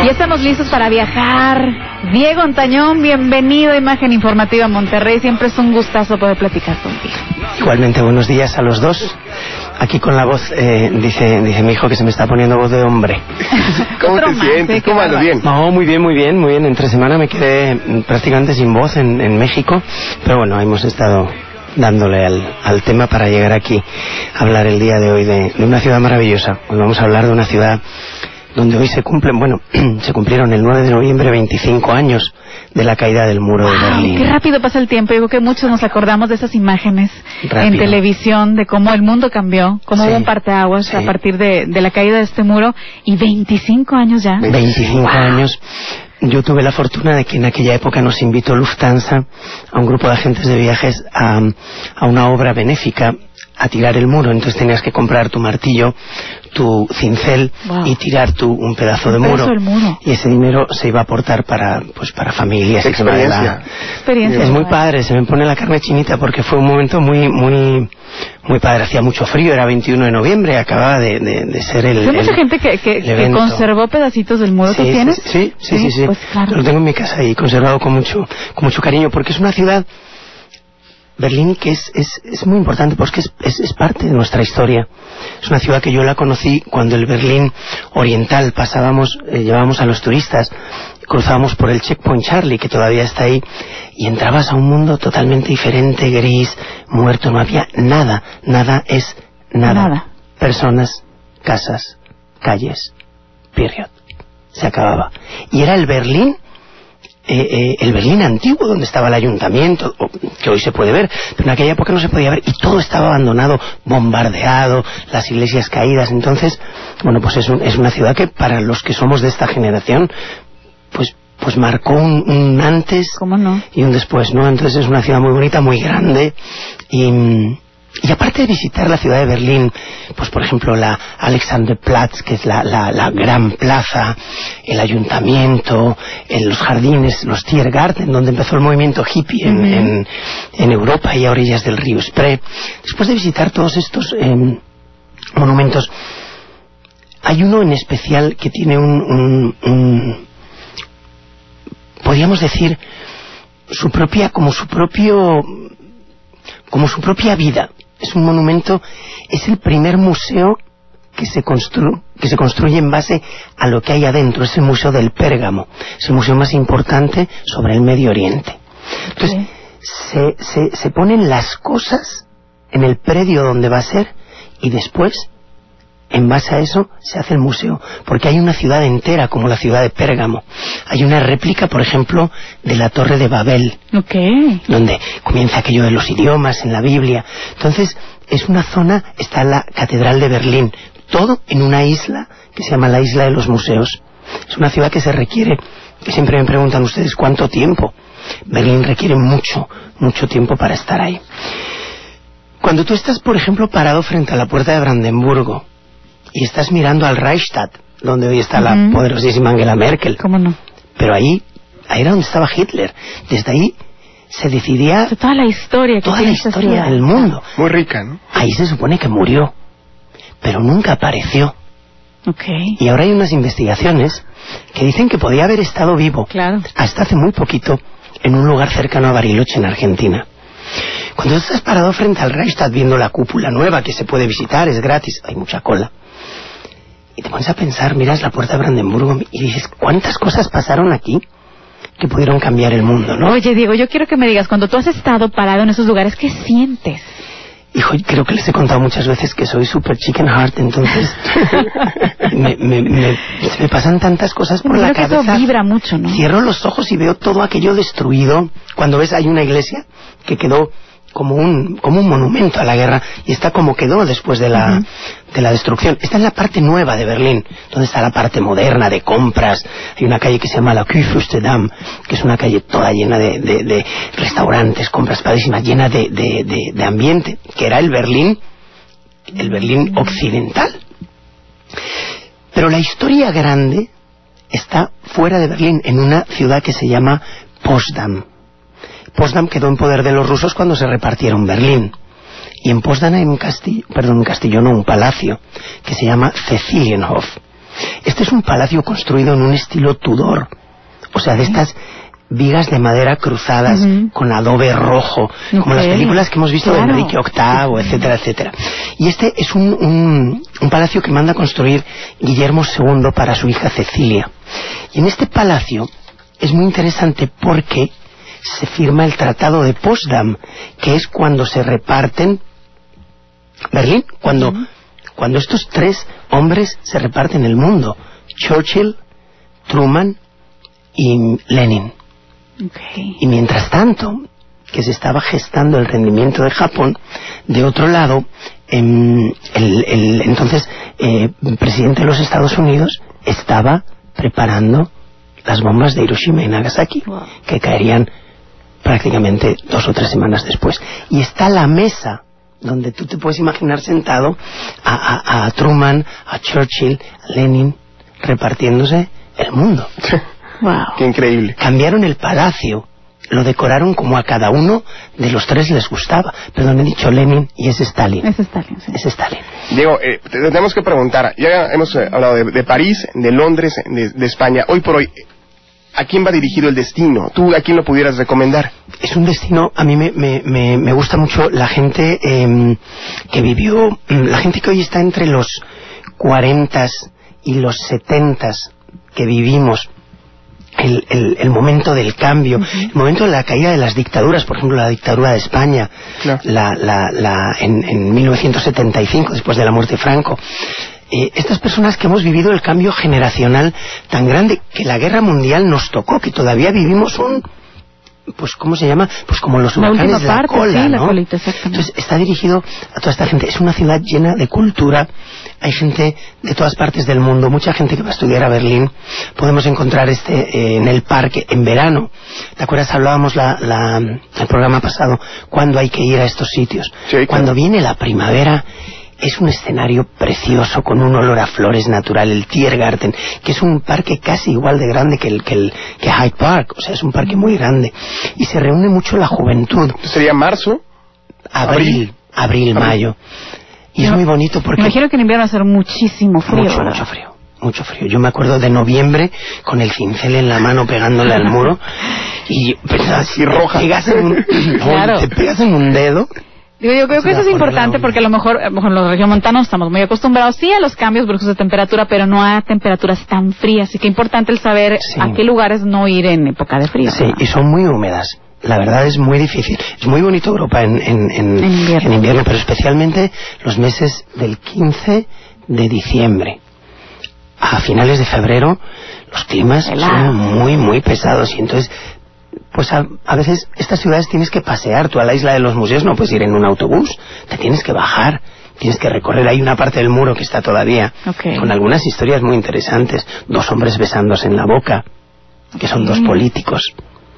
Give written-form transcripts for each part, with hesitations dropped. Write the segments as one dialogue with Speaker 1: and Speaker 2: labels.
Speaker 1: Ya estamos listos para viajar. Diego Antañón, bienvenido a Imagen Informativa Monterrey. Siempre es un gustazo poder platicar contigo.
Speaker 2: Igualmente, buenos días a los dos. Aquí con la voz, dice mi hijo que se me está poniendo voz de hombre.
Speaker 3: ¿Cómo te sientes? ¿Cómo andas? ¿Bien?
Speaker 2: No, muy bien. Entre semana me quedé prácticamente sin voz en México, pero bueno, hemos estado dándole al tema para llegar aquí a hablar el día de hoy de una ciudad maravillosa. Hoy vamos a hablar de una ciudad donde hoy se cumplieron el 9 de noviembre 25 años de la caída del muro de Berlín.
Speaker 1: Qué rápido pasa el tiempo. Yo creo que muchos nos acordamos de esas imágenes en televisión, de cómo el mundo cambió, cómo hubo un parteaguas a partir de la caída de este muro, y 25 años ya.
Speaker 2: 25 años. Yo tuve la fortuna de que en aquella época nos invitó Lufthansa a un grupo de agentes de viajes a una obra benéfica, a tirar el muro. Entonces tenías que comprar tu martillo, tu cincel y tirar un pedazo de muro. Y ese dinero se iba a aportar para familias.
Speaker 3: Experiencia.
Speaker 2: Es muy padre, se me pone la carne chinita porque fue un momento muy padre. Hacía mucho frío, era 21 de noviembre, acababa de ser el...
Speaker 1: ¿Hay mucha gente que conservó pedacitos del muro? ¿Tú tienes?
Speaker 2: Sí.
Speaker 1: Pues claro.
Speaker 2: Lo tengo en mi casa y conservado con mucho cariño, porque es una ciudad, Berlín, que es muy importante porque es parte de nuestra historia. Es una ciudad que yo la conocí cuando el Berlín oriental llevábamos a los turistas, cruzábamos por el Checkpoint Charlie, que todavía está ahí, y entrabas a un mundo totalmente diferente, gris, muerto, no había nada es nada. Personas, casas, calles, period. Se acababa. Y era el Berlín antiguo, donde estaba el ayuntamiento, que hoy se puede ver, pero en aquella época no se podía ver, y todo estaba abandonado, bombardeado, las iglesias caídas. Entonces, bueno, pues es una ciudad que para los que somos de esta generación, pues marcó un antes y un después, ¿no? Entonces es una ciudad muy bonita, muy grande, y aparte de visitar la ciudad de Berlín, pues por ejemplo la Alexanderplatz, que es la gran plaza, el ayuntamiento, los jardines, los Tiergarten, donde empezó el movimiento hippie en Europa y a orillas del río Spree. Después de visitar todos estos monumentos, hay uno en especial que tiene podríamos decir, su propia vida. Es un monumento, es el primer museo que se construye en base a lo que hay adentro. Es el Museo del Pérgamo. Es el museo más importante sobre el Medio Oriente. Entonces, se ponen las cosas en el predio donde va a ser, y después, en base a eso, se hace el museo, porque hay una ciudad entera, como la ciudad de Pérgamo. Hay una réplica, por ejemplo, de la Torre de Babel, donde comienza aquello de los idiomas en la Biblia. Entonces, es una zona, está la Catedral de Berlín, todo en una isla que se llama la Isla de los Museos. Es una ciudad que que siempre me preguntan ustedes cuánto tiempo. Berlín requiere mucho tiempo para estar ahí. Cuando tú estás, por ejemplo, parado frente a la puerta de Brandenburgo, y estás mirando al Reichstag, donde hoy está la poderosísima Angela Merkel.
Speaker 1: ¿Cómo no?
Speaker 2: Pero ahí era donde estaba Hitler. Desde ahí se decidía
Speaker 1: toda la historia
Speaker 2: del mundo.
Speaker 3: Muy rica, ¿no?
Speaker 2: Ahí se supone que murió, pero nunca apareció. Y ahora hay unas investigaciones que dicen que podía haber estado vivo hasta hace muy poquito en un lugar cercano a Bariloche, en Argentina. Cuando estás parado frente al Reichstag viendo la cúpula nueva que se puede visitar, es gratis, hay mucha cola, y te pones a pensar, miras la puerta de Brandenburgo y dices, ¿cuántas cosas pasaron aquí que pudieron cambiar el mundo, no?
Speaker 1: Oye, Diego, yo quiero que me digas, cuando tú has estado parado en esos lugares, ¿qué sientes?
Speaker 2: Hijo, creo que les he contado muchas veces que soy super chicken heart, entonces me pasan tantas cosas por la cabeza.
Speaker 1: Eso vibra mucho, ¿no?
Speaker 2: Cierro los ojos y veo todo aquello destruido. Cuando ves, hay una iglesia que quedó como un monumento a la guerra, y está como quedó después de la destrucción. Está en la parte nueva de Berlín, donde está la parte moderna de compras. Hay una calle que se llama la Kurfürstendamm, que es una calle toda llena de restaurantes, compras padrísimas, llena de ambiente, que era el Berlín occidental. Pero la historia grande está fuera de Berlín, en una ciudad que se llama Potsdam. Potsdam quedó en poder de los rusos cuando se repartieron Berlín. Y en Potsdam hay un palacio que se llama Cecilienhof. Este es un palacio construido en un estilo Tudor, o sea, de estas vigas de madera cruzadas con adobe rojo, como las películas que hemos visto de Enrique VIII, etcétera, etcétera. Y este es un palacio que manda construir Guillermo II para su hija Cecilia. Y en este palacio es muy interesante porque se firma el Tratado de Potsdam, que es cuando se reparten Berlín, cuando estos tres hombres se reparten el mundo: Churchill, Truman y Lenin. Y mientras tanto que se estaba gestando el rendimiento de Japón, de otro lado el entonces presidente de los Estados Unidos estaba preparando las bombas de Hiroshima y Nagasaki, que caerían prácticamente 2 o 3 semanas después. Y está la mesa donde tú te puedes imaginar sentado a Truman, a Churchill, a Lenin, repartiéndose el mundo.
Speaker 3: Wow. Qué increíble.
Speaker 2: Cambiaron el palacio, lo decoraron como a cada uno de los tres les gustaba. Perdón, he dicho Lenin y es Stalin.
Speaker 1: Es Stalin, sí.
Speaker 2: Es Stalin.
Speaker 3: Diego, te tenemos que preguntar, ya hemos hablado de París, de Londres, de España. Hoy por hoy, ¿a quién va dirigido el destino? ¿Tú a quién lo pudieras recomendar?
Speaker 2: Es un destino, a mí me gusta mucho la gente que vivió, la gente que hoy está entre los 40 y los 70, que vivimos el momento del cambio, el momento de la caída de las dictaduras, por ejemplo la dictadura de España, claro, en 1975, después de la muerte de Franco. Estas personas que hemos vivido el cambio generacional tan grande, que la guerra mundial nos tocó, que todavía vivimos pues ¿cómo se llama? Pues como los huracanes de la cola,
Speaker 1: sí,
Speaker 2: ¿no?
Speaker 1: La colita, exactamente.
Speaker 2: Entonces está dirigido a toda esta gente. Es una ciudad llena de cultura, hay gente de todas partes del mundo, mucha gente que va a estudiar a Berlín. Podemos encontrar en el parque en verano. ¿Te acuerdas? Hablábamos el programa pasado, cuando hay que ir a estos sitios. Sí, claro. Cuando viene la primavera, es un escenario precioso con un olor a flores natural, el Tiergarten, que es un parque casi igual de grande que Hyde Park, o sea, es un parque muy grande, y se reúne mucho la juventud.
Speaker 3: ¿Sería marzo?
Speaker 2: Abril, mayo. Y es muy bonito porque...
Speaker 1: Me imagino que en invierno va a ser muchísimo frío.
Speaker 2: Mucho frío. Yo me acuerdo de noviembre con el cincel en la mano pegándole al muro y así roja. Te pegas en un dedo.
Speaker 1: Yo creo que eso es importante porque a lo mejor en los regiomontanos estamos muy acostumbrados sí a los cambios bruscos de temperatura, pero no a temperaturas tan frías. Así que es importante el saber a qué lugares no ir en época de frío.
Speaker 2: Sí, y son muy húmedas. La verdad es muy difícil. Es muy bonito Europa en invierno, pero especialmente los meses del 15 de diciembre a finales de febrero los climas son muy, muy pesados y entonces... Pues a veces estas ciudades tienes que pasear. Tú a la isla de los museos no puedes ir en un autobús, te tienes que bajar, tienes que recorrer. Hay una parte del muro que está todavía con algunas historias muy interesantes. 2 hombres besándose en la boca, que son 2 políticos.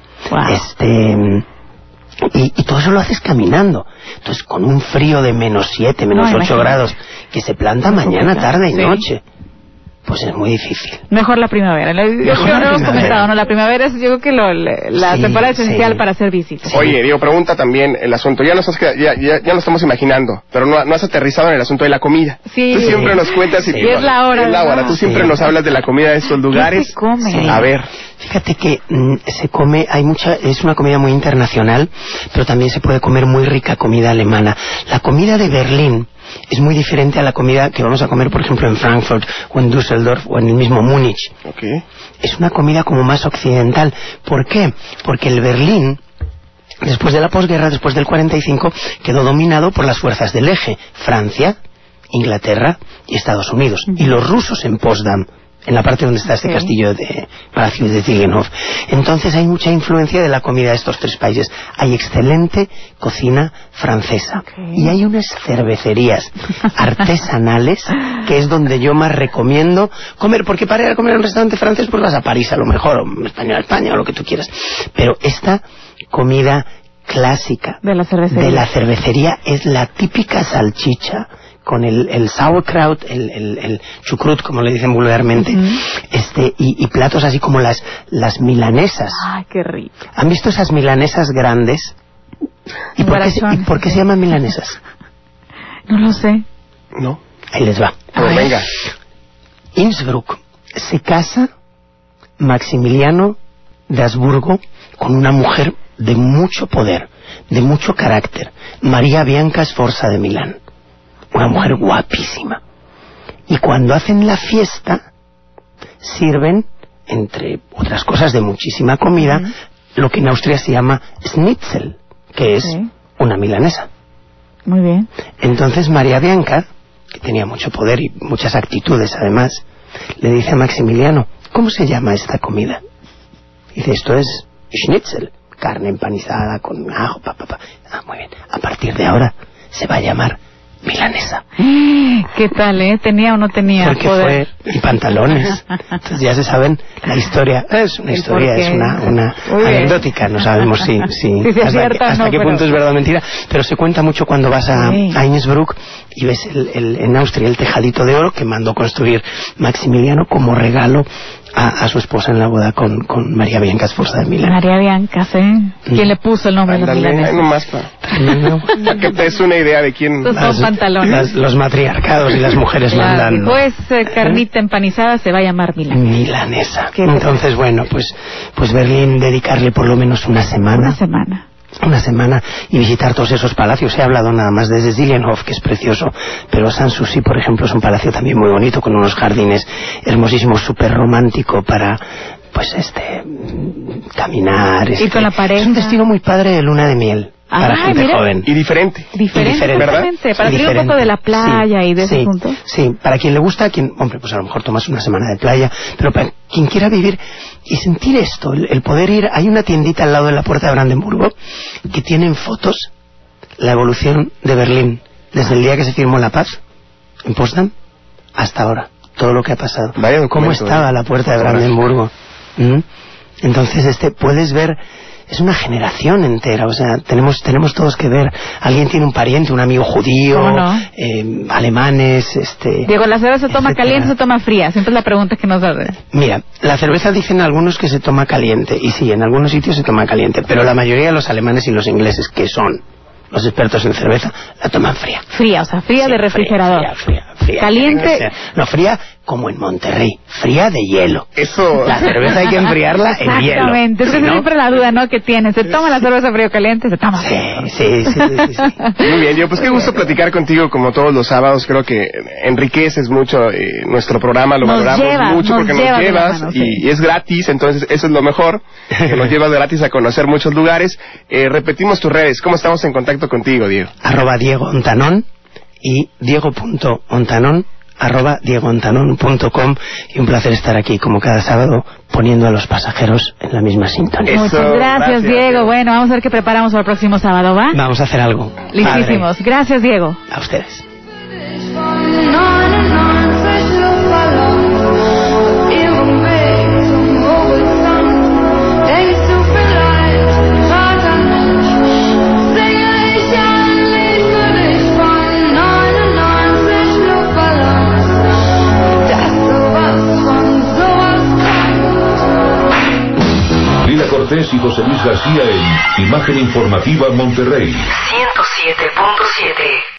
Speaker 2: Wow. Y todo eso lo haces caminando. Entonces con un frío de -7, -8 grados, que se planta mañana, tarde y noche. Pues es muy difícil.
Speaker 1: Mejor la primavera. Yo creo que no hemos comentado, ¿no? La primavera es, yo creo que la temporada esencial para hacer visitas.
Speaker 3: Oye, Diego, pregunta también el asunto. Ya lo estamos imaginando, pero no has aterrizado en el asunto de la comida.
Speaker 1: Sí.
Speaker 3: Tú siempre nos cuentas y
Speaker 1: es la hora.
Speaker 3: Es la hora. Tú siempre nos hablas de la comida de estos lugares.
Speaker 1: ¿Qué se come?
Speaker 2: Sí.
Speaker 3: A ver.
Speaker 2: Fíjate que se come, es una comida muy internacional, pero también se puede comer muy rica comida alemana. La comida de Berlín es muy diferente a la comida que vamos a comer, por ejemplo, en Frankfurt o en Düsseldorf o en el mismo Múnich. Es una comida como más occidental. ¿Por qué? Porque el Berlín, después de la posguerra, después del 45, quedó dominado por las fuerzas del eje: Francia, Inglaterra y Estados Unidos. Y los rusos en Potsdam, en la parte donde está este castillo de Palacio de Ziegenhof. Entonces hay mucha influencia de la comida de estos 3 países. Hay excelente cocina francesa. Y hay unas cervecerías artesanales que es donde yo más recomiendo comer, porque para ir a comer en un restaurante francés pues vas a París a lo mejor, o España a España, o lo que tú quieras. Pero esta comida clásica
Speaker 1: de la
Speaker 2: cervecería es la típica salchicha con el sauerkraut, el chucrut, como le dicen vulgarmente, y platos así como las milanesas.
Speaker 1: ¡Ay, qué rico!
Speaker 2: ¿Han visto esas milanesas grandes? ¿Y por qué se llaman milanesas?
Speaker 1: No lo sé.
Speaker 3: ¿No?
Speaker 2: Ahí les va.
Speaker 3: Pues venga.
Speaker 2: Innsbruck se casa Maximiliano de Habsburgo con una mujer de mucho poder, de mucho carácter, María Bianca Sforza de Milán, una mujer guapísima. Y cuando hacen la fiesta sirven, entre otras cosas de muchísima comida, lo que en Austria se llama Schnitzel, que es una milanesa.
Speaker 1: Muy bien.
Speaker 2: Entonces María Bianca, que tenía mucho poder y muchas actitudes además, le dice a Maximiliano: ¿cómo se llama esta comida? Dice: esto es Schnitzel, carne empanizada con ajo, Ah, muy bien. A partir de ahora se va a llamar milanesa.
Speaker 1: ¿Qué tal, ¿Tenía o no tenía
Speaker 2: porque
Speaker 1: poder?
Speaker 2: Y pantalones. Entonces ya se saben la historia. Es una historia, es una anecdótica. No sabemos si hasta qué punto es verdad o mentira, pero se cuenta mucho cuando vas a Innsbruck y ves en Austria el tejadito de oro que mandó construir Maximiliano como regalo a su esposa en la boda con María Bianca Sforza de Milán.
Speaker 1: María Bianca, ¿Quién le puso el nombre a los milaneses?
Speaker 3: Nomás para que te des una idea de quién...
Speaker 2: Los matriarcados y las mujeres mandan.
Speaker 1: Pues carnita empanizada se va a llamar
Speaker 2: milanesa. Entonces, bueno, pues Berlín, dedicarle por lo menos una semana y visitar todos esos palacios. He hablado nada más desde Zillenhof, que es precioso, pero Sanssouci, por ejemplo, es un palacio también muy bonito, con unos jardines hermosísimos, súper romántico para caminar.
Speaker 1: Ir con la pareja.
Speaker 2: Es un destino muy padre de luna de miel. Para gente joven.
Speaker 3: Y diferente,
Speaker 1: ¿verdad? Para salir un poco de la playa y de ese punto.
Speaker 2: Sí, para quien le gusta, pues a lo mejor tomas una semana de playa, pero para quien quiera vivir y sentir esto, el poder ir. Hay una tiendita al lado de la puerta de Brandenburgo que tienen fotos, la evolución de Berlín, desde el día que se firmó la paz, en Potsdam, hasta ahora, todo lo que ha pasado. Cómo estaba la puerta de Brandenburgo. Entonces, puedes ver. Es una generación entera, o sea, tenemos todos que ver. Alguien tiene un pariente, un amigo judío, alemanes,
Speaker 1: Diego, ¿la cerveza se toma caliente o se toma fría? Siempre es la pregunta que nos hacen.
Speaker 2: Mira, la cerveza dicen algunos que se toma caliente, y sí, en algunos sitios se toma caliente, pero la mayoría de los alemanes y los ingleses, que son los expertos en cerveza, la toman fría.
Speaker 1: Fría, o sea, fría de refrigerador.
Speaker 2: Fría.
Speaker 1: Caliente.
Speaker 2: No, fría como en Monterrey, fría de hielo.
Speaker 3: Eso.
Speaker 2: La cerveza hay que enfriarla en hielo.
Speaker 1: Exactamente, es siempre la duda, ¿no? Que tienes. ¿Se toma la cerveza frío o caliente? Se toma.
Speaker 2: Sí.
Speaker 3: Muy bien, yo pues qué gusto platicar contigo como todos los sábados. Creo que enriqueces mucho nuestro programa, lo valoramos mucho porque nos llevas y es gratis, entonces eso es lo mejor, que nos llevas gratis a conocer muchos lugares. Repetimos tus redes, ¿cómo estamos en contacto contigo, Diego?
Speaker 2: @Diego Ontanón y Diego.Ontanón @diegoontanon.com, y un placer estar aquí como cada sábado poniendo a los pasajeros en la misma sintonía.
Speaker 1: Muchas gracias, Diego. Bueno, vamos a ver qué preparamos para el próximo sábado, ¿va?
Speaker 2: Vamos a hacer algo.
Speaker 1: Listísimos. Padre. Gracias, Diego.
Speaker 2: A ustedes.
Speaker 4: Cortés y José Luis García en Imagen Informativa Monterrey
Speaker 5: 107.7.